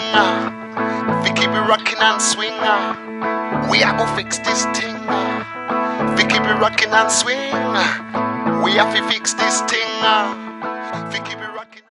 We keep it rocking and swing. We are gonna fix this thing. We keep it rocking and swing. We have to fix this thing. We keep it rocking.